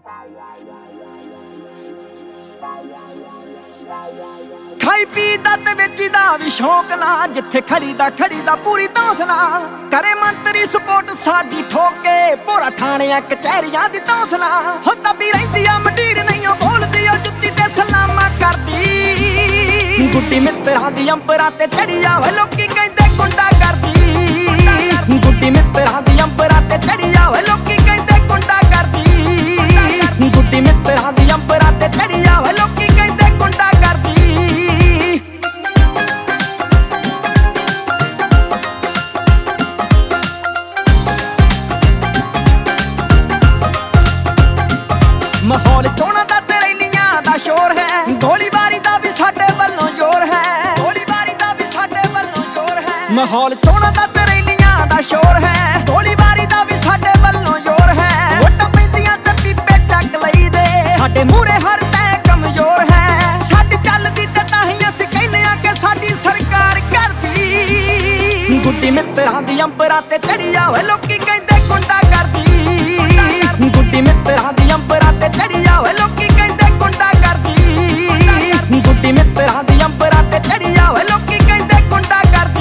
ਖਾਈ ਪੀ ਦਾ ਤੇ ਵੇਚੀਦਾ ਵੀ ਸ਼ੌਕ ਨਾ, ਜਿੱਥੇ ਖੜੀ ਦਾ ਪੂਰੀ ਤੌਂਸਨਾ। ਕਰੇ ਮੰਤਰੀ ਸਪੋਰਟ ਸਾਡੀ ਠੋਕੇ, ਭੋਰਾ ਥਾਣਿਆਂ ਕਚਹਿਰੀਆਂ ਦੀ ਤੌਂਸਨਾ। ਹੋ ਦੱਬੀ ਰਹਿੰਦੀ ਆ ਮੰਡੀਰ ਨਹੀਂ ਬੋਲਦੀ, ਉਹ ਜੁੱਤੀ ਤੇ ਸਲਾਮਾਂ ਕਰਦੀ। ਗੁੱਡੀ ਮਿੱਤਰਾਂ ਦੀ ਅੰਬਰਾਂ ਤੇ ਚੜੀ ਆ, ਵੇ ਲੋਕੀ ਕਹਿੰਦੇ ਗੁੰਡਾ ਕਰਦੀ। ਗੁੱਡੀ ਮਿੱਤਰਾਂ ਦੀ ਅੰਬਰਾਂ ਤੇ ਚੜੀ ਆ, ਵੇ ਲੋਕੀ ਕਹਿੰਦੇ ਗੁੰਡਾ ਕਰਦੀ। ਗੁੱਡੀ ਮਿੱਤਰਾਂ ਦੀ ਅੰਬਰਾਂ ਤੇ ਚੜੀ ਆ, ਵੇ ਲੋਕੀ ਕਹਿੰਦੇ ਗੁੰਡਾ ਕਰਦੀ। ਮਾਹੌਲ ਚੋਣਾਂ ਦਾ ਤੇ ਰੈਲੀਆਂ ਦਾ ਸ਼ੋਰ ਹੈ, ਗੋਲੀਬਾਰੀ ਦਾ ਵੀ ਸਾਡੇ ਵੱਲੋਂ ਜ਼ੋਰ ਹੈ। ਗੋਲੀਬਾਰੀ ਦਾ ਵੀ ਸਾਡੇ ਵੱਲੋਂ ਜ਼ੋਰ ਹੈ। ਮਾਹੌਲ ਚੋਣਾਂ ਦਾ ਤੇ ਰੈਲੀਆਂ ਦਾ ਸ਼ੋਰ ਹੈ, ਗੋਲੀਬਾਰੀ ਦਾ ਵੀ ਸਾਡੇ ਵੱਲੋਂ ਜ਼ੋਰ ਹੈ। ਵੋਟਾਂ ਪੈਂਦੀਆਂ ਤੇ ਪੀਪੇ ਚੱਕ ਲਈਦੇ, ਸਾਡੇ ਮੂਹਰੇ ਹਰ ਤੈ ਕਮਜ਼ੋਰ ਹੈ। ਸਾਡੀ ਚੱਲਦੀ ਤੇ ਤਾਂ ਹੀ ਅਸੀਂ ਕਹਿੰਦੇ ਆ ਕਿ ਸਾਡੀ ਸਰਕਾਰ ਕਰਦੀ। ਗੁੱਡੀ ਮਿੱਤਰਾਂ ਦੀ ਅੰਬਰਾਂ ਤੇ ਚੜੀ ਆ, ਵੇ ਲੋਕੀ ਕਹਿੰਦੇ ਗੁੰਡਾ ਕਰਦੀ। ਗੁੱਡੀ ਮਿੱਤਰਾਂ ਦੀ ਅੰਬਰਾਂ ਤੇ ਚੜੀ ਆ, ਵੇ ਲੋਕੀ ਕਹਿੰਦੇ ਗੁੰਡਾ ਕਰਦੀ। ਗੁੱਡੀ ਮਿੱਤਰਾਂ ਦੀ ਅੰਬਰਾਂ ਤੇ ਚੜੀ ਆ, ਵੇ ਲੋਕੀ ਕਹਿੰਦੇ ਗੁੰਡਾ ਕਰਦੀ।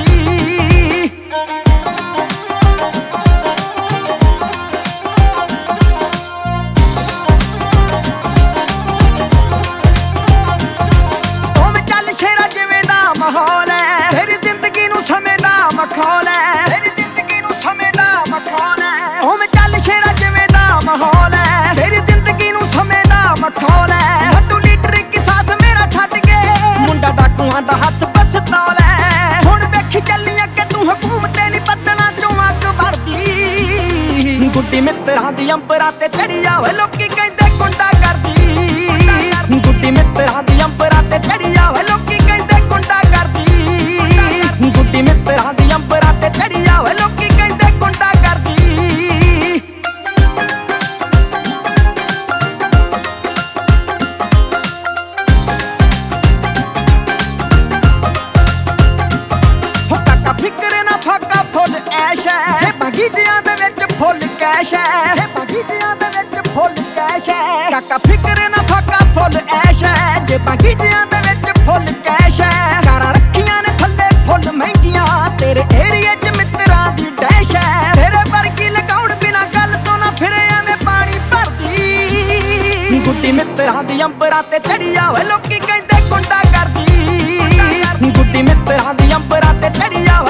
ਉਵੇਂ ਚੱਲ ਸ਼ੇਰਾ ਜਿਵੇਂ ਦਾ ਮਾਹੌਲ ਹੈ, ਤੇਰੀ ਜ਼ਿੰਦਗੀ ਨੂੰ ਸਮੇਂ ਦਾ ਮਖੌਲ ਹੈ। ਤੇਰੀ ਜ਼ਿੰਦਗੀ ਨੂੰ ਸਮੇਂ ਦਾ ਮਖੌਲ ਹੈ। ਉਵੇਂ ਚੱਲ ਸ਼ੇਰਾ ਜਿਵੇਂ ਦਾ ਮਾਹੌਲ ਹੈ, ਤੇਰੀ ਜ਼ਿੰਦਗੀ ਨੂੰ ਸਮੇਂ ਦਾ ਮਖੌਲ ਹੈ। ਹੱਟੂ ਲੀਡਰ ਇੱਕ ਸਾਥ ਮੇਰਾ ਛੱਡ ਕੇ, ਮੁੰਡਾ ਡਾਕੂਆਂ ਦਾ ਹੱਥ ਪਸਤੌਲ ਹੈ। ਹੁਣ ਵੇਖੀ ਚੱਲੀਆਂ ਕਿ ਤੂੰ ਹਕੂਮਤ ਨਹੀਂ ਪੱਤਣਾ ਚੋਂ ਅੱਗ ਭਰਦੀ। ਗੁੱਡੀ ਮਿੱਤਰਾਂ ਦੀ ਅੰਬਰਾਂ ਤੇ ਚੜੀ ਆ, ਵੇ ਲੋਕੀ ਕਹਿੰਦੇ ਗੁੰਡਾ ਕਰਦੀ। ਗੁੱਡੀ ਮਿੱਤਰਾਂ ਦੀ ਅੰਬਰਾਂ ਤੇ ਚੜੀ ਆ, ਵੇ ਲੋਕੀ ਕਹਿੰਦੇ ਗੁੰਡਾ ਕਰਦੀ। ਗੁੱਡੀ ਮਿੱਤਰਾਂ ਦੀ ਅੰਬਰਾਂ ਤੇ ਚੜੀ ਆ, ਵੇ ਲੋਕੀ ਕਹਿੰਦੇ ਗੁੰਡਾ ਕਰਦੀ। ਹੋ ਕਾਕਾ ਫਿਕਰ ਨਾ ਫਾਕਾ ਫੁੱਲ ਐਸ਼ ਹੈ, ਬਗੀਚਿਆਂ ਦੇ ਵਿੱਚ ਫੁੱਲ ਕੈਸ਼ ਹੈ। ਬਗੀਚਿਆਂ ਦੇ ਵਿੱਚ ਫੁੱਲ ਕੈਸ਼ ਹੈ। ਕਾਕਾ ਫਿਕਰ ਨਾ ਫਾਕਾ ਫੁੱਲ ਐਸ਼ ਹੈ, ਜੇ ਬਗੀਚਿਆਂ ਦੇ ਵਿੱਚ ਫੁੱਲ ਕੈਸ਼ ਹੈ। ਕਾਰਾਂ ਰੱਖੀਆਂ ਨੇ ਥੱਲੇ ਫੁੱਲ ਮਹਿੰਗੀਆਂ, ਤੇਰੇ ਏਰੀਏ 'ਚ ਮਿੱਤਰਾਂ ਦੀ ਡੈਸ਼ ਹੈ। ਤੇਰੇ ਵਰਗੀ ਲਗਾਉਣ ਬਿਨਾ ਗੱਲ ਤੋਂ ਨਾ ਫਿਰੇ ਐਵੇਂ ਪਾਣੀ ਭਰਦੀ। ਗੁੱਡੀ ਮਿੱਤਰਾਂ ਦੀ ਅੰਬਰਾਂ ਤੇ ਚੜੀ ਆ, ਵੇ ਲੋਕੀ ਕਹਿੰਦੇ ਗੁੰਡਾ ਕਰਦੀ। ਗੁੱਡੀ ਮਿੱਤਰਾਂ ਦੀ ਅੰਬਰਾਂ ਤੇ ਚੜੀ ਆ,